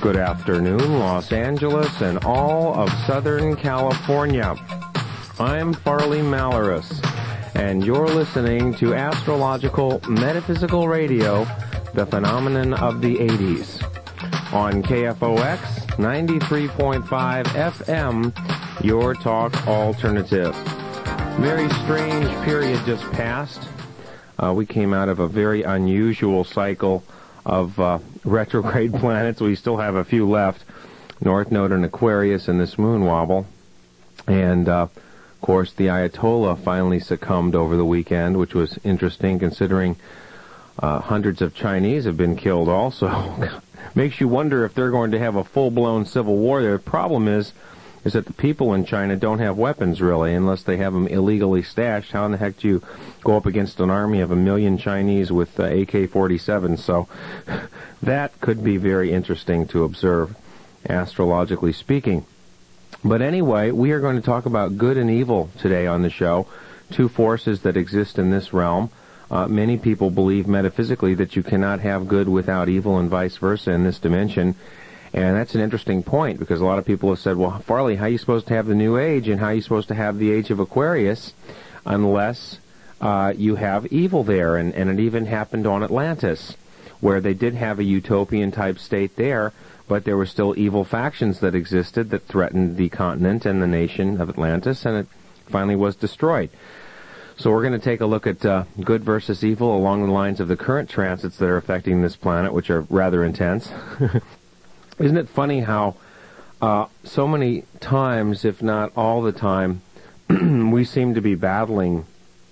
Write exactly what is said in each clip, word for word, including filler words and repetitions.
Good afternoon, Los Angeles and all of Southern California. I'm Farley Malorus, and you're listening to Astrological Metaphysical Radio, the phenomenon of the eighties. On K F O X ninety-three point five F M, your talk alternative. Very strange period just passed. Uh, we came out of a very unusual cycle of uh, retrograde planets. We still have a few left. North Node in Aquarius and this moon wobble. And, uh, of course, the Ayatollah finally succumbed over the weekend, which was interesting considering uh, hundreds of Chinese have been killed also. Makes you wonder if they're going to have a full-blown civil war there. The problem is, is that the people in China don't have weapons, really, unless they have them illegally stashed. How in the heck do you go up against an army of a million Chinese with uh, A K forty-sevens? So that could be very interesting to observe, astrologically speaking. But anyway, we are going to talk about good and evil today on the show, two forces that exist in this realm. Uh, many people believe metaphysically that you cannot have good without evil and vice versa in this dimension. And that's an interesting point, because a lot of people have said, well, Farley, how are you supposed to have the New Age and how are you supposed to have the Age of Aquarius unless uh, you have evil there? And, and it even happened on Atlantis, where they did have a utopian-type state there, but there were still evil factions that existed that threatened the continent and the nation of Atlantis, and it finally was destroyed. So we're going to take a look at uh, good versus evil along the lines of the current transits that are affecting this planet, which are rather intense. Isn't it funny how uh, so many times, if not all the time, we seem to be battling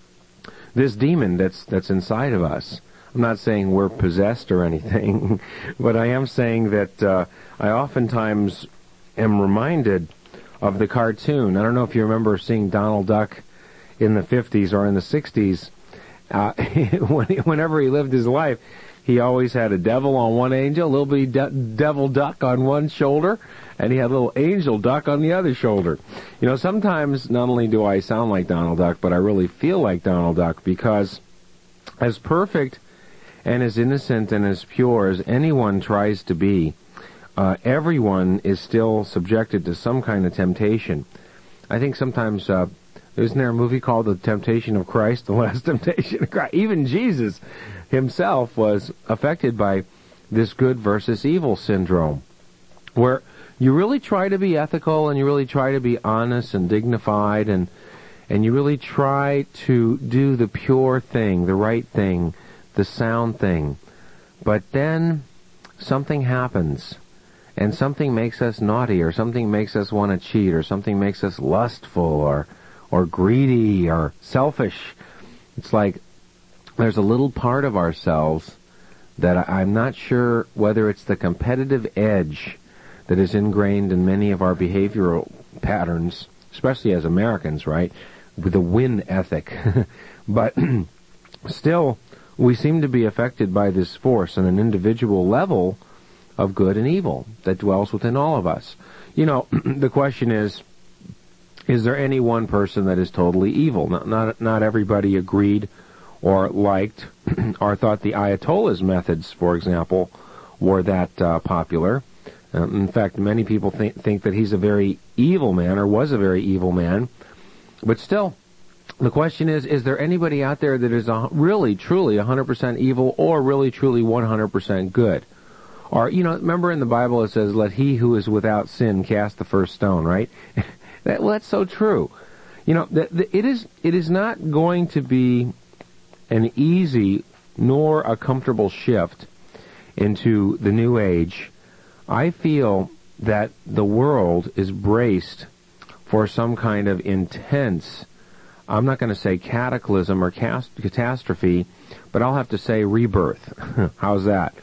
this demon that's that's inside of us? I'm not saying we're possessed or anything, but I am saying that uh, I oftentimes am reminded of the cartoon. I don't know if you remember seeing Donald Duck in the fifties or in the sixties. Uh, whenever he lived his life, he always had a devil on one angel, a little bitty de- devil duck on one shoulder, and he had a little angel duck on the other shoulder. You know, sometimes not only do I sound like Donald Duck, but I really feel like Donald Duck, because as perfect and as innocent and as pure as anyone tries to be, uh, everyone is still subjected to some kind of temptation. I think sometimes, uh, isn't there a movie called The Temptation of Christ, The Last Temptation of Christ? Even Jesus himself was affected by this good versus evil syndrome, where you really try to be ethical and you really try to be honest and dignified, and and you really try to do the pure thing, the right thing, the sound thing. But then something happens, and something makes us naughty, or something makes us want to cheat, or something makes us lustful, or or greedy, or selfish. It's like there's a little part of ourselves that I'm not sure whether it's the competitive edge that is ingrained in many of our behavioral patterns, especially as Americans, right, with the win ethic. But still, we seem to be affected by this force on an individual level of good and evil that dwells within all of us. You know, the question is, is there any one person that is totally evil? Not, not, not everybody agreed or liked or thought the Ayatollah's methods, for example, were that uh, popular. Uh, in fact, many people think, think that he's a very evil man, or was a very evil man. But still, the question is, is there anybody out there that is a, really, truly one hundred percent evil, or really, truly one hundred percent good? Or, you know, remember in the Bible it says, let he who is without sin cast the first stone, right? that, well, that's so true. You know, the, the, it is it is not going to be an easy nor a comfortable shift into the new age. I feel that the world is braced for some kind of intense, I'm not going to say cataclysm or cast- catastrophe, but I'll have to say rebirth. How's that?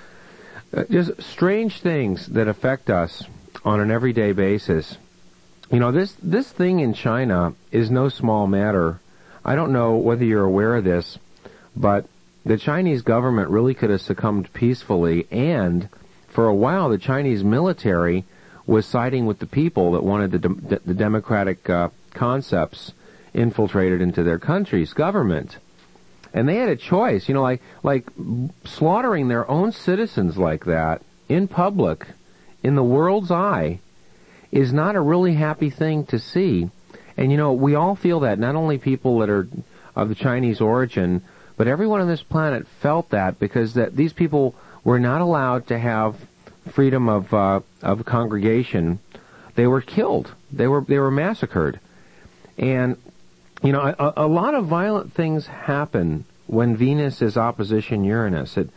Uh, just strange things that affect us on an everyday basis. You know, this, this thing in China is no small matter. I don't know whether you're aware of this, but the Chinese government really could have succumbed peacefully, and for a while the Chinese military was siding with the people that wanted the, de- the democratic uh, concepts infiltrated into their country's government. And they had a choice, you know, like like slaughtering their own citizens like that in public in the world's eye, is not a really happy thing to see. And, you know, we all feel that, not only people that are of the Chinese origin, but everyone on this planet felt that, because that these people were not allowed to have freedom of uh, of congregation. They were killed. They were they were massacred. And, you know, a, a lot of violent things happen when Venus is opposition Uranus. It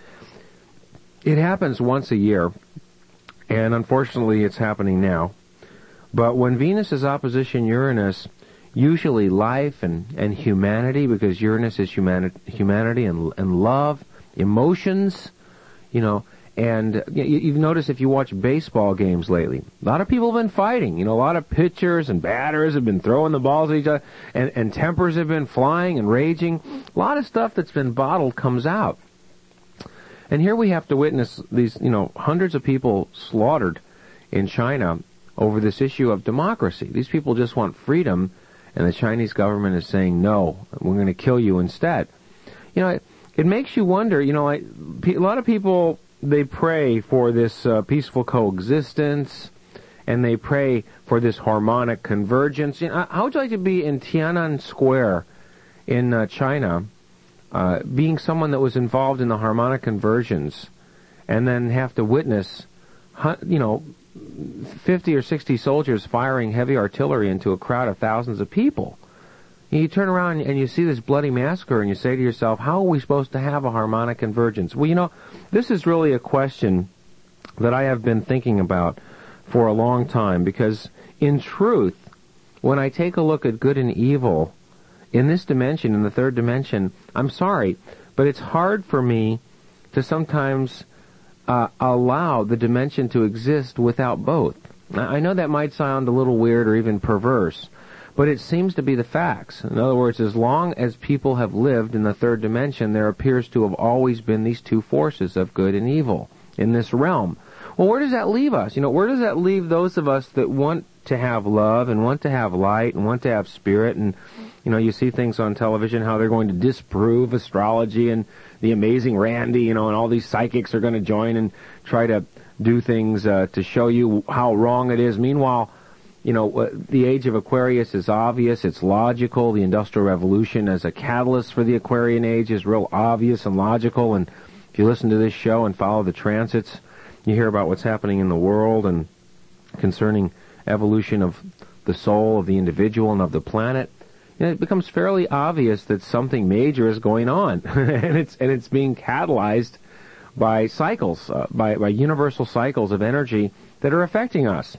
it happens once a year, and unfortunately it's happening now. But when Venus is opposition Uranus, usually life and, and humanity, because Uranus is humani- humanity and, and love, emotions, you know, and you, you've noticed if you watch baseball games lately, a lot of people have been fighting. You know, a lot of pitchers and batters have been throwing the balls at each other, and, and tempers have been flying and raging. A lot of stuff that's been bottled comes out. And here we have to witness these, you know, hundreds of people slaughtered in China over this issue of democracy. These people just want freedom, and the Chinese government is saying, no, we're going to kill you instead. You know, it, it makes you wonder, you know, like, a lot of people, they pray for this uh, peaceful coexistence, and they pray for this harmonic convergence. You know, how would you like to be in Tiananmen Square in uh, China, uh, being someone that was involved in the harmonic convergence, and then have to witness, you know, fifty or sixty soldiers firing heavy artillery into a crowd of thousands of people? And you turn around and you see this bloody massacre, and you say to yourself, how are we supposed to have a harmonic convergence? Well, you know, this is really a question that I have been thinking about for a long time, because in truth, when I take a look at good and evil in this dimension, in the third dimension, I'm sorry, but it's hard for me to sometimes uh, allow the dimension to exist without both. I know that might sound a little weird or even perverse, but it seems to be the facts. In other words, as long as people have lived in the third dimension, there appears to have always been these two forces of good and evil in this realm. Well, where does that leave us? You know, where does that leave those of us that want to have love and want to have light and want to have spirit? And, you know, you see things on television, how they're going to disprove astrology, and the amazing Randy, you know, and all these psychics are going to join and try to do things uh, to show you how wrong it is. Meanwhile, you know, the age of Aquarius is obvious, it's logical. The Industrial Revolution as a catalyst for the Aquarian age is real obvious and logical. And if you listen to this show and follow the transits, you hear about what's happening in the world and concerning evolution of the soul of the individual and of the planet. And it becomes fairly obvious that something major is going on, and it's and it's being catalyzed by cycles, uh, by by universal cycles of energy that are affecting us.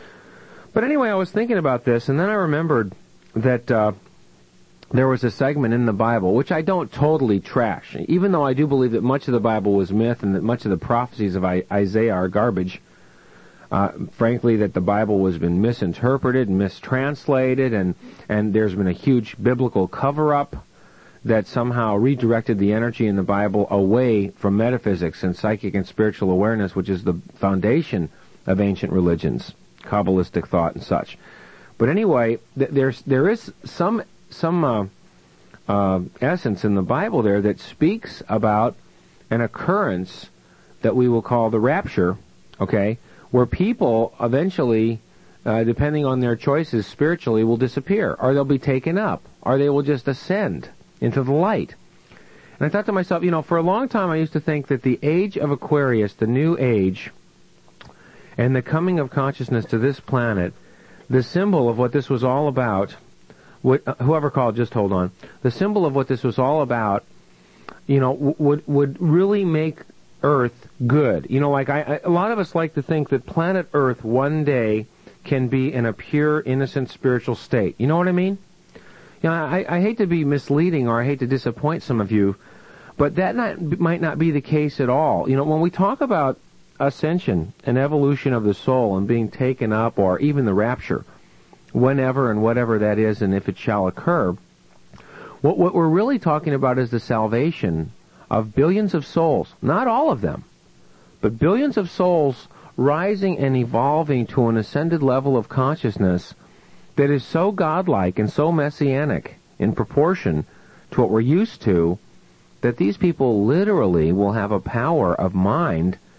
But anyway, I was thinking about this, and then I remembered that uh, there was a segment in the Bible, which I don't totally trash, even though I do believe that much of the Bible was myth and that much of the prophecies of I- Isaiah are garbage. Uh, frankly, that the Bible has been misinterpreted and mistranslated, and, and there's been a huge biblical cover-up that somehow redirected the energy in the Bible away from metaphysics and psychic and spiritual awareness, which is the foundation of ancient religions, Kabbalistic thought and such. But anyway, th- there's there is some some uh, uh, essence in the Bible there that speaks about an occurrence that we will call the rapture, okay, where people eventually, uh, depending on their choices spiritually, will disappear, or they'll be taken up, or they will just ascend into the light. And I thought to myself, you know, for a long time I used to think that the age of Aquarius, the new age, and the coming of consciousness to this planet, the symbol of what this was all about, would, uh, whoever called, just hold on, the symbol of what this was all about, you know, w- would would really make Earth good. You know, like I, I, a lot of us like to think that planet Earth one day can be in a pure, innocent, spiritual state. You know what I mean? You know, I, I hate to be misleading, or I hate to disappoint some of you, but that not, might not be the case at all. You know, when we talk about ascension and evolution of the soul and being taken up, or even the rapture, whenever and whatever that is, and if it shall occur, what, what we're really talking about is the salvation of billions of souls, not all of them, but billions of souls rising and evolving to an ascended level of consciousness that is so godlike and so messianic in proportion to what we're used to, that these people literally will have a power of mind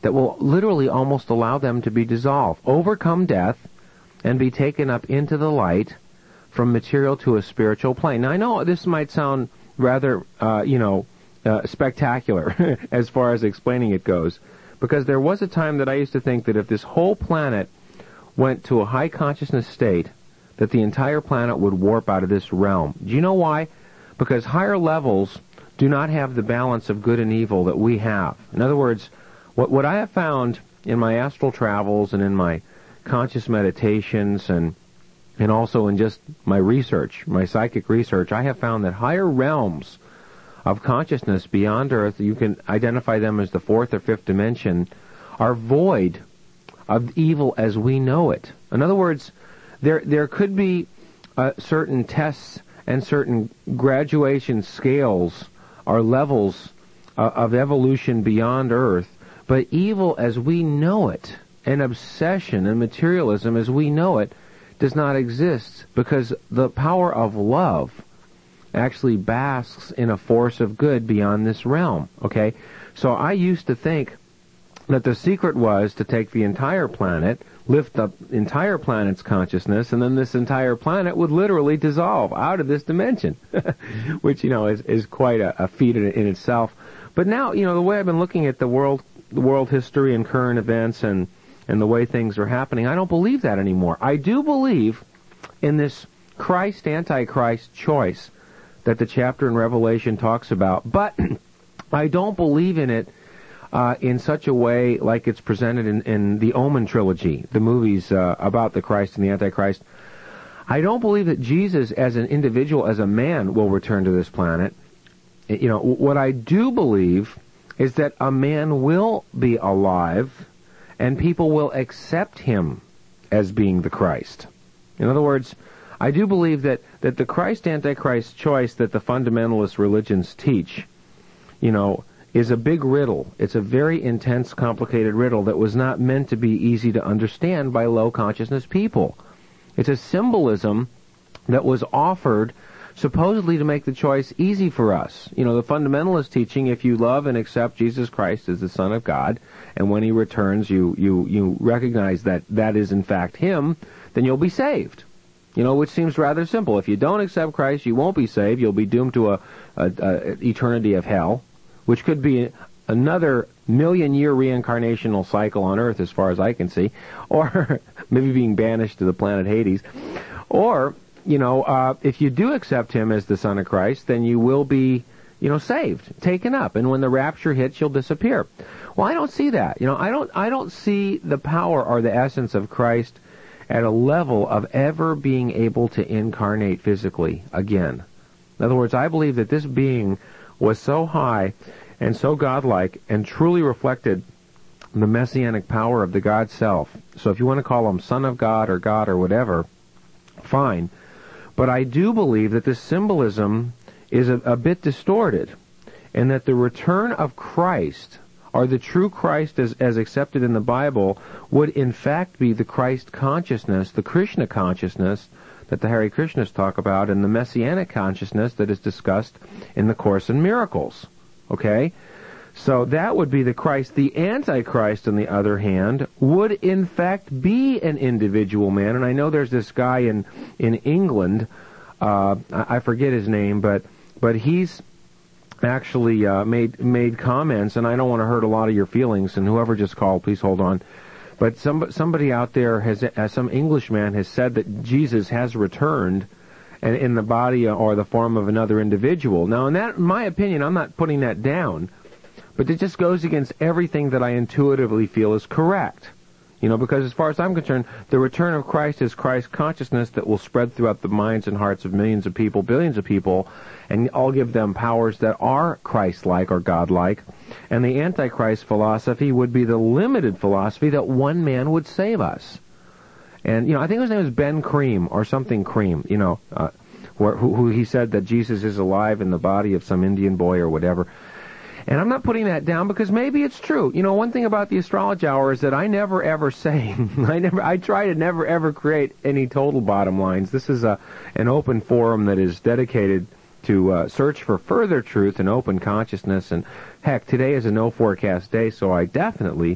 that will literally almost allow them to be dissolved, overcome death, and be taken up into the light from material to a spiritual plane. Now, I know this might sound rather, uh, you know, uh, spectacular as far as explaining it goes, because there was a time that I used to think that if this whole planet went to a high consciousness state, that the entire planet would warp out of this realm. Do you know why? Because higher levels do not have the balance of good and evil that we have. In other words, what, what I have found in my astral travels and in my conscious meditations and and also in just my research, my psychic research, I have found that higher realms of consciousness beyond Earth, you can identify them as the fourth or fifth dimension, are void of evil as we know it. In other words, there there could be uh, certain tests and certain graduation scales or levels uh, of evolution beyond Earth, but evil as we know it, and obsession and materialism as we know it, does not exist, because the power of love actually basks in a force of good beyond this realm, okay? So I used to think that the secret was to take the entire planet, lift up the entire planet's consciousness, and then this entire planet would literally dissolve out of this dimension, which, you know, is, is quite a, a feat in, in itself. But now, you know, the way I've been looking at the world, the world history and current events and and the way things are happening, I don't believe that anymore. I do believe in this Christ-Antichrist choice that the chapter in Revelation talks about, but I don't believe in it uh, in such a way like it's presented in, in the Omen trilogy, the movies uh, about the Christ and the Antichrist. I don't believe that Jesus as an individual, as a man, will return to this planet. You know, what I do believe is that a man will be alive and people will accept him as being the Christ. In other words, I do believe that, that the Christ-Antichrist choice that the fundamentalist religions teach, you know, is a big riddle. It's a very intense, complicated riddle that was not meant to be easy to understand by low-consciousness people. It's a symbolism that was offered supposedly to make the choice easy for us. You know, the fundamentalist teaching, if you love and accept Jesus Christ as the Son of God, and when he returns you, you, you recognize that that is in fact him, then you'll be saved. You know, which seems rather simple. If you don't accept Christ, you won't be saved. You'll be doomed to a, a, a eternity of hell, which could be another million-year reincarnational cycle on Earth as far as I can see, or maybe being banished to the planet Hades. Or, you know, uh, if you do accept him as the Son of Christ, then you will be, you know, saved, taken up, and when the rapture hits, you'll disappear. Well, I don't see that. You know, I don't, I don't see the power or the essence of Christ at a level of ever being able to incarnate physically again. In other words, I believe that this being was so high and so godlike and truly reflected the messianic power of the God self. So if you want to call him Son of God or God or whatever, fine. But I do believe that this symbolism is a, a bit distorted, and that the return of Christ, or the true Christ as, as accepted in the Bible, would in fact be the Christ consciousness, the Krishna consciousness that the Hare Krishnas talk about, and the Messianic consciousness that is discussed in the Course in Miracles. Okay? So that would be the Christ. The Antichrist, on the other hand, would in fact be an individual man. And I know there's this guy in, in England, uh, I forget his name, but but he's actually uh, made made comments, and I don't want to hurt a lot of your feelings, and whoever just called, please hold on. But some, somebody out there, has, uh, some Englishman has said that Jesus has returned and in the body or the form of another individual. Now, in that, in my opinion, I'm not putting that down, but it just goes against everything that I intuitively feel is correct. You know, because as far as I'm concerned, the return of Christ is Christ consciousness that will spread throughout the minds and hearts of millions of people, billions of people, and I'll give them powers that are Christ-like or God-like. And the Antichrist philosophy would be the limited philosophy that one man would save us. And, you know, I think his name is Ben Cream or something Cream, you know, uh, who, who he said that Jesus is alive in the body of some Indian boy or whatever. And I'm not putting that down because maybe it's true. You know, one thing about the Astrology Hour is that I never ever say, I never, I try to never ever create any total bottom lines. This is a an open forum that is dedicated to uh, search for further truth and open consciousness. And heck, today is a no forecast day, so I definitely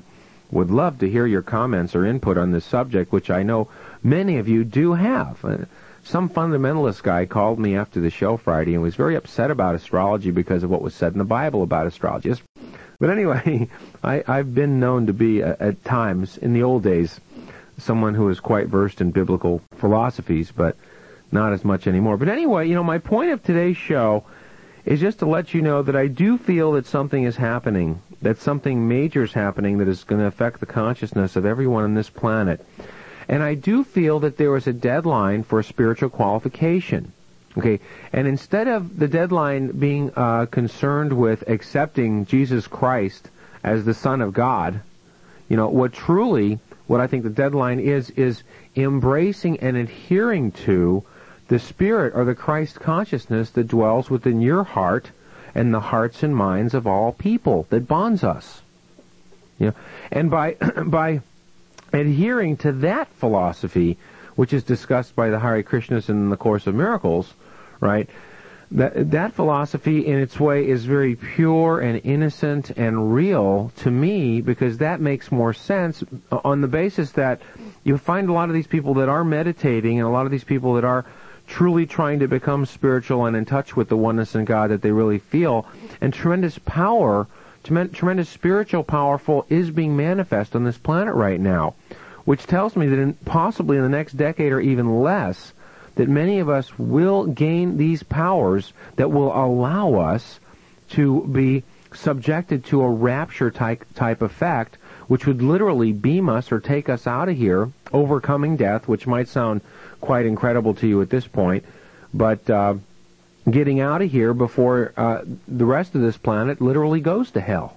would love to hear your comments or input on this subject, which I know many of you do have. Uh, some fundamentalist guy called me after the show Friday and was very upset about astrology because of what was said in the Bible about astrology. But anyway, I, I've been known to be, uh, at times, in the old days, someone who is quite versed in biblical philosophies, but not as much anymore. But anyway, you know, my point of today's show is just to let you know that I do feel that something is happening, that something major is happening that is going to affect the consciousness of everyone on this planet. And I do feel that there is a deadline for spiritual qualification. Okay, and instead of the deadline being uh, concerned with accepting Jesus Christ as the Son of God, you know, what truly, what I think the deadline is, is embracing and adhering to the Spirit or the Christ consciousness that dwells within your heart and the hearts and minds of all people, that bonds us. You know, and by by adhering to that philosophy, which is discussed by the Hare Krishnas in the Course of Miracles, right? That that philosophy, in its way, is very pure and innocent and real to me, because that makes more sense on the basis that you find a lot of these people that are meditating and a lot of these people that are truly trying to become spiritual and in touch with the oneness in God that they really feel, and tremendous power, tremendous spiritual powerful is being manifest on this planet right now, which tells me that in, possibly in the next decade or even less, that many of us will gain these powers that will allow us to be subjected to a rapture type, type effect, which would literally beam us or take us out of here, overcoming death, which might sound quite incredible to you at this point, but uh, getting out of here before uh, the rest of this planet literally goes to hell.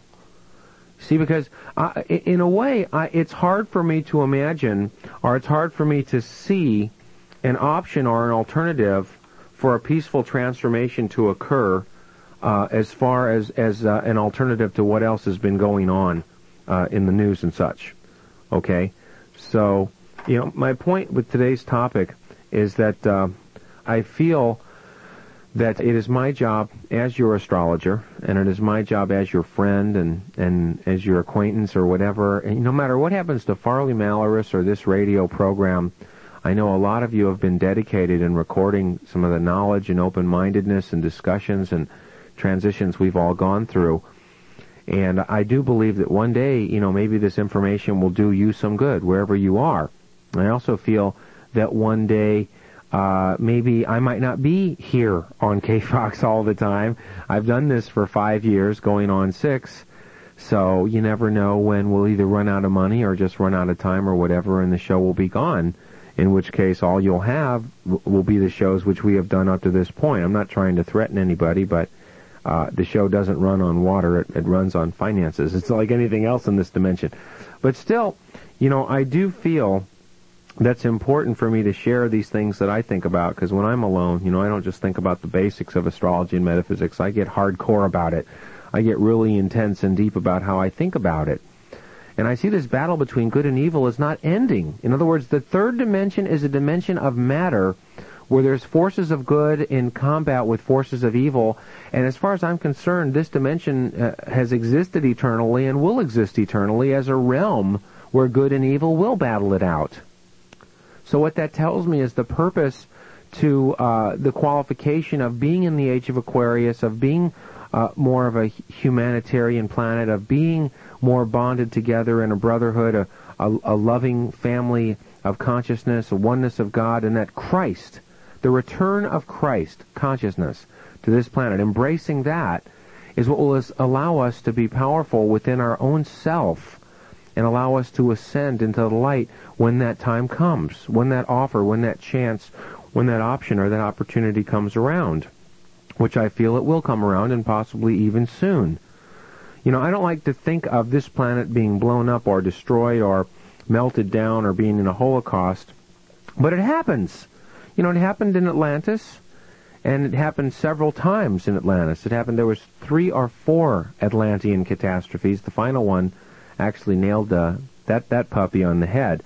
See, because uh, in a way, I, it's hard for me to imagine, or it's hard for me to see an option or an alternative for a peaceful transformation to occur uh, as far as, as uh, an alternative to what else has been going on uh, in the news and such. Okay? So, you know, my point with today's topic is that uh, I feel that it is my job as your astrologer, and it is my job as your friend and, and as your acquaintance or whatever, and no matter what happens to Farley Malorus or this radio program, I know a lot of you have been dedicated in recording some of the knowledge and open-mindedness and discussions and transitions we've all gone through. And I do believe that one day, you know, maybe this information will do you some good wherever you are. I also feel that one day uh, maybe I might not be here on K Fox all the time. I've done this for five years, going on six. So you never know when we'll either run out of money or just run out of time or whatever, and the show will be gone. In which case, all you'll have will be the shows which we have done up to this point. I'm not trying to threaten anybody, but uh, the show doesn't run on water. It, it runs on finances. It's like anything else in this dimension. But still, you know, I do feel that's important for me to share these things that I think about, because when I'm alone, you know, I don't just think about the basics of astrology and metaphysics. I get hardcore about it. I get really intense and deep about how I think about it. And I see this battle between good and evil is not ending. In other words, the third dimension is a dimension of matter where there's forces of good in combat with forces of evil. And as far as I'm concerned, this dimension uh, has existed eternally and will exist eternally as a realm where good and evil will battle it out. So what that tells me is the purpose to uh, the qualification of being in the age of Aquarius, of being uh, more of a humanitarian planet, of being more bonded together in a brotherhood, a, a, a loving family of consciousness, a oneness of God, and that Christ, the return of Christ consciousness to this planet, embracing that is what will allow us to be powerful within our own self and allow us to ascend into the light when that time comes, when that offer, when that chance, when that option or that opportunity comes around, which I feel it will come around, and possibly even soon. You know, I don't like to think of this planet being blown up or destroyed or melted down or being in a holocaust, but it happens. You know, it happened in Atlantis, and it happened several times in Atlantis. It happened, there was three or four Atlantean catastrophes. The final one actually nailed uh, that, that puppy on the head.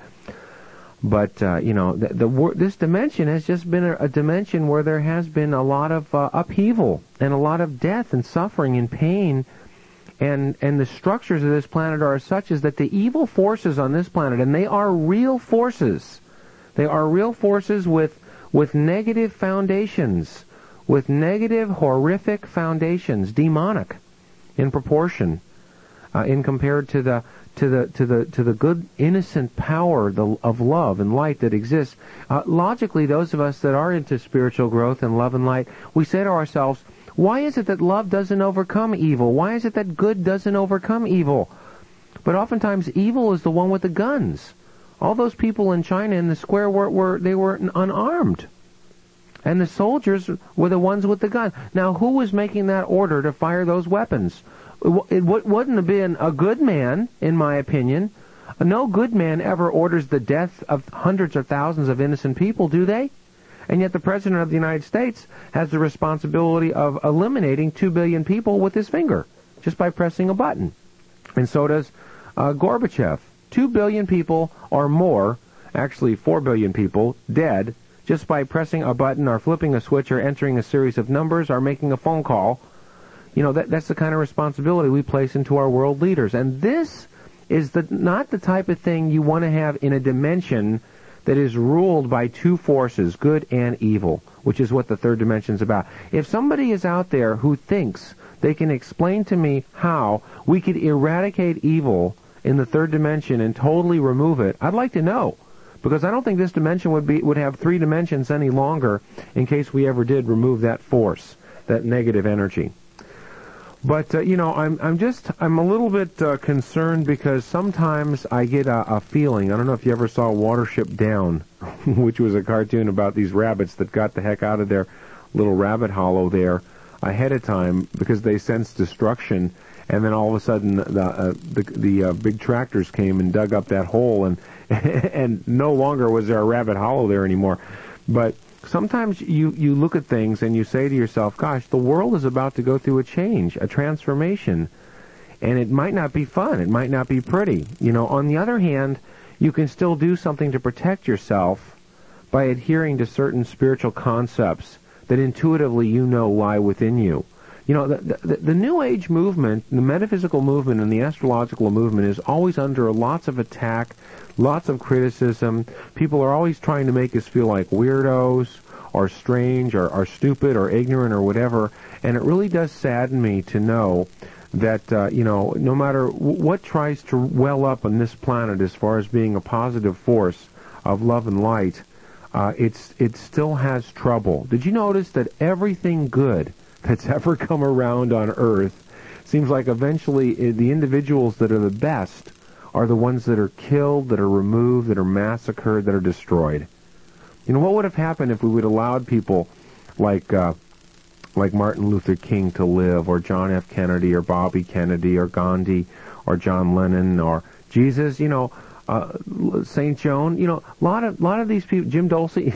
But, uh, you know, the, the this dimension has just been a, a dimension where there has been a lot of uh, upheaval and a lot of death and suffering and pain and and the structures of this planet are such as that the evil forces on this planet, and they are real forces, they are real forces with with negative foundations, with negative, horrific foundations, demonic in proportion, uh, in compared to the to the to the to the good, innocent power the, of love and light that exists. Uh, logically, those of us that are into spiritual growth and love and light, we say to ourselves, why is it that love doesn't overcome evil? Why is it that good doesn't overcome evil? But oftentimes, evil is the one with the guns. All those people in China in the square were, were they were unarmed, and the soldiers were the ones with the gun. Now, who was making that order to fire those weapons? It wouldn't have been a good man, in my opinion. No good man ever orders the death of hundreds or thousands of innocent people, do they? And yet the President of the United States has the responsibility of eliminating two billion people with his finger, just by pressing a button. And so does uh, Gorbachev. Two billion people or more, actually four billion people, dead, just by pressing a button or flipping a switch or entering a series of numbers or making a phone call. You know, that, that's the kind of responsibility we place into our world leaders. And this is the not the type of thing you want to have in a dimension that is ruled by two forces, good and evil, which is what the third dimension is about. If somebody is out there who thinks they can explain to me how we could eradicate evil in the third dimension and totally remove it, I'd like to know. Because I don't think this dimension would be would have three dimensions any longer in case we ever did remove that force, that negative energy. But, uh, you know, I'm I'm just, I'm a little bit uh, concerned because sometimes I get a, a feeling, I don't know if you ever saw Watership Down, which was a cartoon about these rabbits that got the heck out of their little rabbit hollow there ahead of time because they sensed destruction, and then all of a sudden the uh, the, the uh, big tractors came and dug up that hole, and and no longer was there a rabbit hollow there anymore. But sometimes you, you look at things and you say to yourself, gosh, the world is about to go through a change, a transformation, and it might not be fun, it might not be pretty. You know, on the other hand, you can still do something to protect yourself by adhering to certain spiritual concepts that intuitively you know lie within you. You know, the, the, the New Age movement, the metaphysical movement, and the astrological movement is always under lots of attack, lots of criticism. People are always trying to make us feel like weirdos or strange or, or stupid or ignorant or whatever. And it really does sadden me to know that, uh, you know, no matter w- what tries to well up on this planet as far as being a positive force of love and light, uh, it's it still has trouble. Did you notice that everything good that's ever come around on Earth seems like eventually the individuals that are the best are the ones that are killed, that are removed, that are massacred, that are destroyed? You know, what would have happened if we would have allowed people like uh, like Martin Luther King to live, or John F. Kennedy, or Bobby Kennedy, or Gandhi, or John Lennon, or Jesus, you know, uh, Saint Joan, you know, a lot of, lot of these people, Jim Dulce,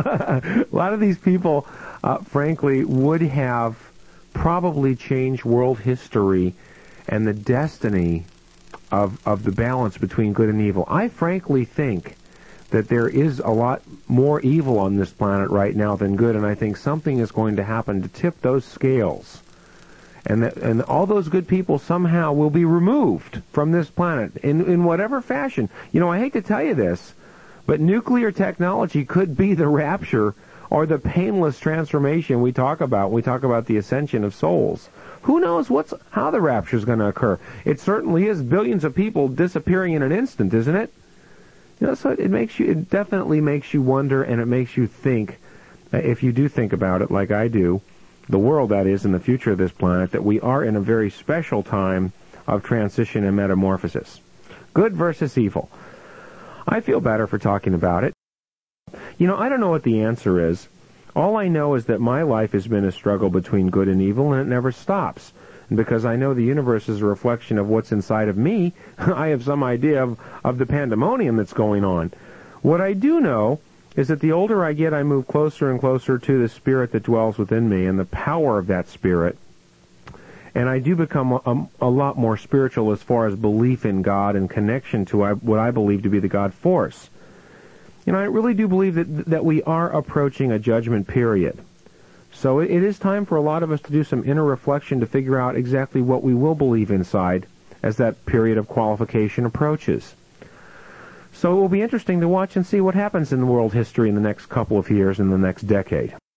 a lot of these people, uh, frankly, would have probably changed world history and the destiny of of the balance between good and evil. I frankly think that there is a lot more evil on this planet right now than good, and I think something is going to happen to tip those scales. And that, and all those good people somehow will be removed from this planet in, in whatever fashion. You know, I hate to tell you this, but nuclear technology could be the rapture or the painless transformation we talk about when we talk about the ascension of souls. Who knows what's how the rapture is going to occur? It certainly is billions of people disappearing in an instant, isn't it? You know, so it makes you, it definitely makes you wonder, and it makes you think, if you do think about it like I do, the world, that is, in the future of this planet, that we are in a very special time of transition and metamorphosis. Good versus evil. I feel better for talking about it. You know, I don't know what the answer is. All I know is that my life has been a struggle between good and evil, and it never stops. And because I know the universe is a reflection of what's inside of me, I have some idea of, of the pandemonium that's going on. What I do know is that the older I get, I move closer and closer to the spirit that dwells within me and the power of that spirit. And I do become a, a lot more spiritual as far as belief in God and connection to what I believe to be the God force. You know, I really do believe that that we are approaching a judgment period. So it is time for a lot of us to do some inner reflection to figure out exactly what we will believe inside as that period of qualification approaches. So it will be interesting to watch and see what happens in world history in the next couple of years, in the next decade.